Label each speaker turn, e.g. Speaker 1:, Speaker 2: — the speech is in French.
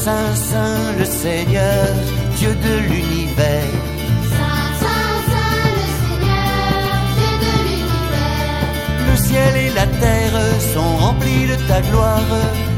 Speaker 1: Saint, Saint, le Seigneur, Dieu de l'univers.
Speaker 2: Saint, Saint, Saint, le Seigneur, Dieu de l'univers.
Speaker 1: Le ciel et la terre sont remplis de ta gloire.